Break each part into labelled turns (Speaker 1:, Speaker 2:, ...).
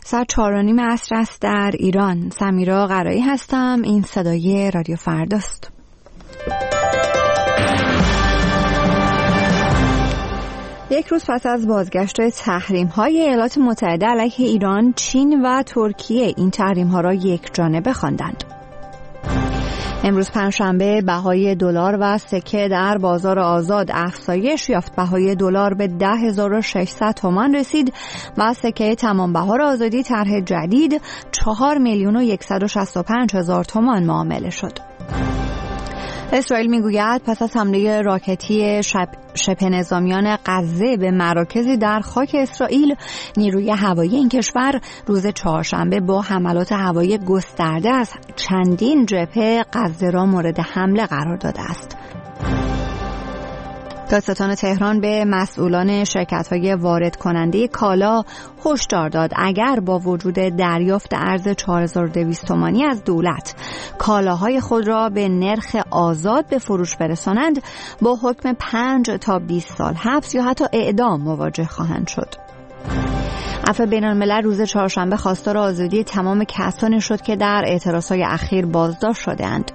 Speaker 1: ساعت 4:30 عصر است در ایران. سمیرا قرایی هستم. این صدای رادیو فرداست. یک روز پس از بازگشت تحریم‌های ایالات متحده علیه ایران، چین و ترکیه این تحریم‌ها را یکجانبه خواندند. امروز پنجشنبه بهای دلار و سکه در بازار آزاد افزایش یافت. بهای دلار به 10,600 تومان رسید و سکه تمام بهار آزادی طرح جدید 4,165,000 تومان معامله شد. اسرائیل میگوید پس از حمله راکتی شبه نظامیان غزه به مراکزی در خاک اسرائیل، نیروی هوایی این کشور روز چهارشنبه با حملات هوایی گسترده از چندین جبهه غزه را مورد حمله قرار داده است. دادستان تهران به مسئولان شرکت‌های وارد کننده کالا هشدار داد اگر با وجود دریافت ارز 4,200 تومانی از دولت کالاهای خود را به نرخ آزاد به فروش برسانند، با حکم 5 تا 20 سال حبس یا حتی اعدام مواجه خواهند شد. عفو بین‌الملل روز چهارشنبه خواستار آزادی تمام کسانی شد که در اعتراضهای اخیر بازداشت شده‌اند.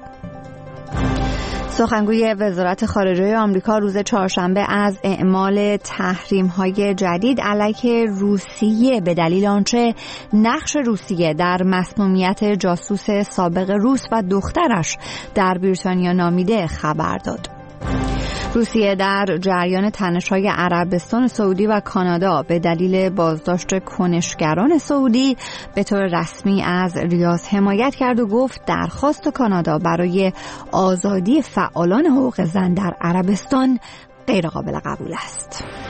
Speaker 1: سخنگوی وزارت خارجه آمریکا روز چهارشنبه از اعمال تحریم‌های جدید علیه روسیه به دلیل آنچه نقش روسیه در مسمومیت جاسوس سابق روس و دخترش در بریتانیا نامیده خبر داد. روسیه در جریان تنش‌های عربستان سعودی و کانادا به دلیل بازداشت کنشگران سعودی به طور رسمی از ریاض حمایت کرد و گفت درخواست کانادا برای آزادی فعالان حقوق زن در عربستان غیرقابل قبول است.